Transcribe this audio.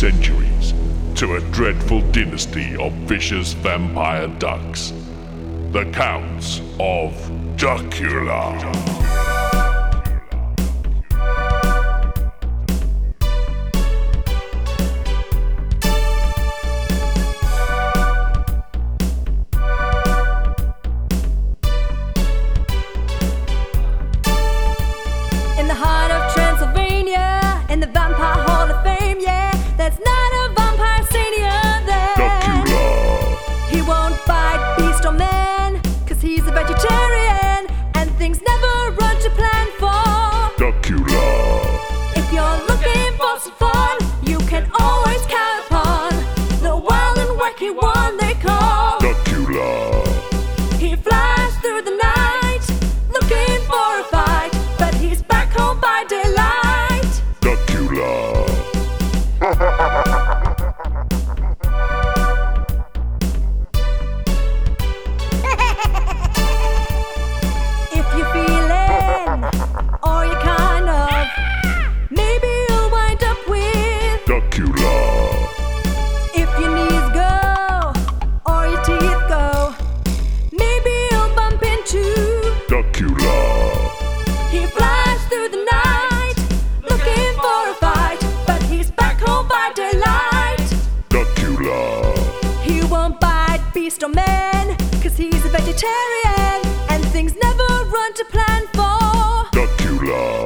centuries to a dreadful dynasty of vicious vampire ducks, the Counts of Duckula. In the heart of Transylvania, in the Vampire Hall of Fame, yeah, there's not a vampire senior there. Duckula. He won't bite beast or man, 'cause he's a vegetarian, and things never run to plan for. Duckula. If you're looking for some fun, you can always count upon the wild and wacky one they call Duckula. He flies through the night, looking for a fight, but he's back home by daylight. Duckula. If you're feeling, or you kind of, maybe you'll wind up with. Duckula. If your knees go, or your teeth go, maybe you'll bump into. Duckula. He flies through the night, looking for a fight, but he's back home by daylight. Duckula. He won't bite beast or man, 'cause he's a vegetarian, and things never run to plan for. Duckula.